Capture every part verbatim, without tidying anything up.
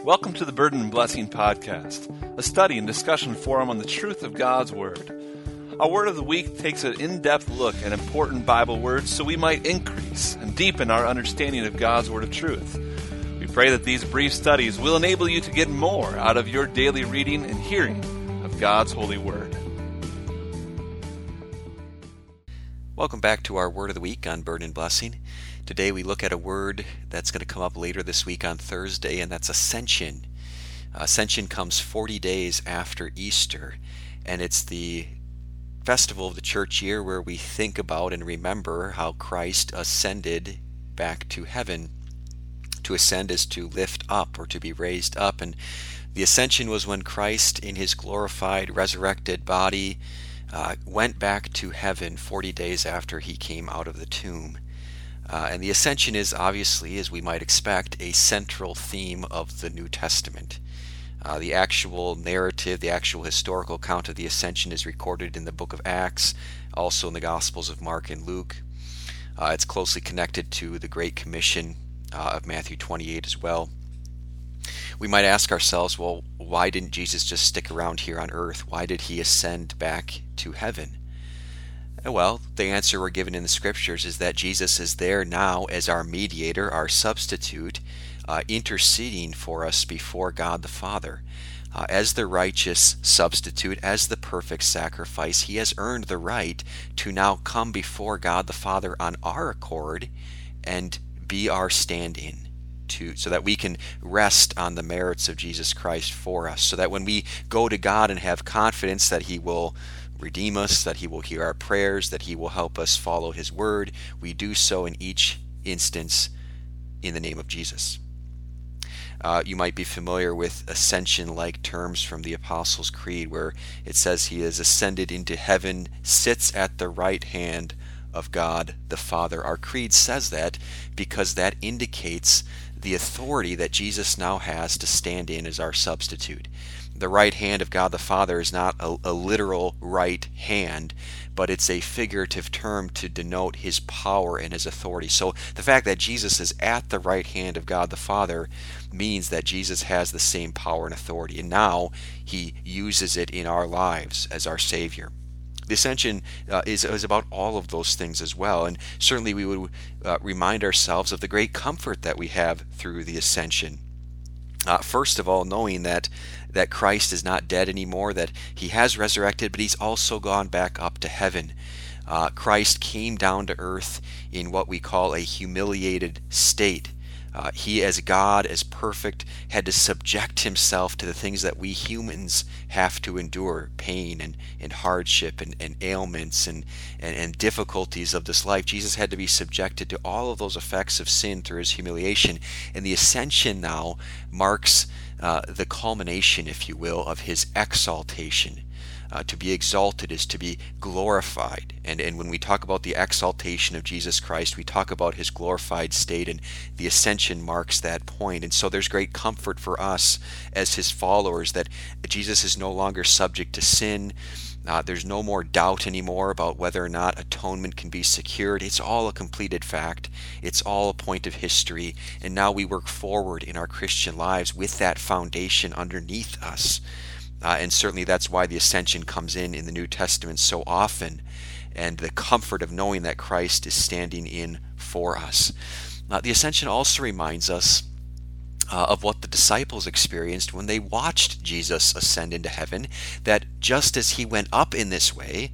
Welcome to the Burden and Blessing Podcast, a study and discussion forum on the truth of God's Word. Our Word of the Week takes an in-depth look at important Bible words so we might increase and deepen our understanding of God's Word of truth. We pray that these brief studies will enable you to get more out of your daily reading and hearing of God's holy Word. Welcome back to our Word of the Week on Burden and Blessing. Today we look at a word that's going to come up later this week on Thursday, and that's Ascension. Ascension comes forty days after Easter, and it's the festival of the church year where we think about and remember how Christ ascended back to heaven. To ascend is to lift up or to be raised up, and the Ascension was when Christ in his glorified, resurrected body uh, went back to heaven forty days after he came out of the tomb. Uh, and the Ascension is obviously, as we might expect, a central theme of the New Testament. Uh, the actual narrative, the actual historical account of the Ascension is recorded in the book of Acts, also in the Gospels of Mark and Luke. Uh, it's closely connected to the Great Commission uh, of Matthew twenty-eight as well. We might ask ourselves, well, why didn't Jesus just stick around here on earth? Why did he ascend back to heaven? Well, the answer we're given in the scriptures is that Jesus is there now as our mediator, our substitute, uh, interceding for us before God the Father. Uh, as the righteous substitute, as the perfect sacrifice, he has earned the right to now come before God the Father on our accord and be our stand-in, to, so that we can rest on the merits of Jesus Christ for us, so that when we go to God and have confidence that he will redeem us, that he will hear our prayers, that he will help us follow his word, we do so in each instance in the name of Jesus. Uh, you might be familiar with ascension-like terms from the Apostles' Creed, where it says he has ascended into heaven, sits at the right hand of God the Father. Our creed says that because that indicates the authority that Jesus now has to stand in as our substitute. The right hand of God the Father is not a, a literal right hand, but it's a figurative term to denote his power and his authority. So the fact that Jesus is at the right hand of God the Father means that Jesus has the same power and authority, and now he uses it in our lives as our Savior. The Ascension uh, is, is about all of those things as well, and certainly we would uh, remind ourselves of the great comfort that we have through the Ascension. Uh, first of all, knowing that that Christ is not dead anymore, that he has resurrected, but he's also gone back up to heaven. Uh, Christ came down to earth in what we call a humiliated state. Uh, he, as God, as perfect, had to subject himself to the things that we humans have to endure, pain and, and hardship and, and ailments and, and, and difficulties of this life. Jesus had to be subjected to all of those effects of sin through his humiliation. And the Ascension now marks uh, the culmination, if you will, of his exaltation. Uh, to be exalted is to be glorified. And, and when we talk about the exaltation of Jesus Christ, we talk about his glorified state, and the Ascension marks that point. And so there's great comfort for us as his followers that Jesus is no longer subject to sin. Uh, there's no more doubt anymore about whether or not atonement can be secured. It's all a completed fact. It's all a point of history. And now we work forward in our Christian lives with that foundation underneath us. Uh, and certainly that's why the Ascension comes in in the New Testament so often, and the comfort of knowing that Christ is standing in for us. Uh, the Ascension also reminds us uh, of what the disciples experienced when they watched Jesus ascend into heaven, that just as he went up in this way,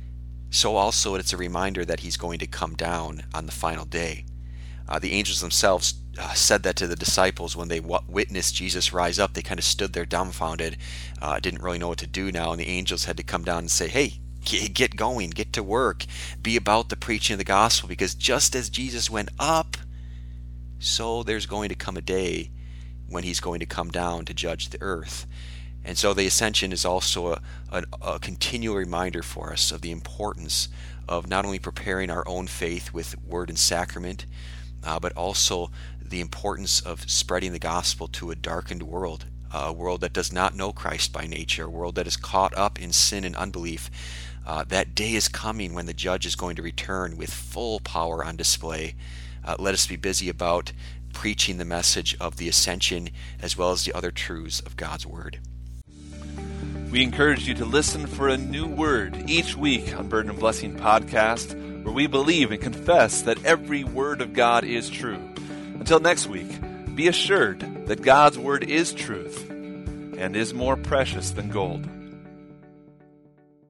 so also it's a reminder that he's going to come down on the final day. Uh, the angels themselves uh, said that to the disciples when they w- witnessed Jesus rise up. They kind of stood there dumbfounded, uh, didn't really know what to do now, and the angels had to come down and say, hey, get going, get to work, be about the preaching of the gospel, because just as Jesus went up, so there's going to come a day when he's going to come down to judge the earth. And so the Ascension is also a, a, a continual reminder for us of the importance of not only preparing our own faith with word and sacrament, Uh, but also the importance of spreading the gospel to a darkened world, a world that does not know Christ by nature, a world that is caught up in sin and unbelief. Uh, that day is coming when the judge is going to return with full power on display. Uh, let us be busy about preaching the message of the ascension as well as the other truths of God's Word. We encourage you to listen for a new word each week on Burden and Blessing Podcast, where we believe and confess that every word of God is true. Until next week, be assured that God's Word is truth and is more precious than gold.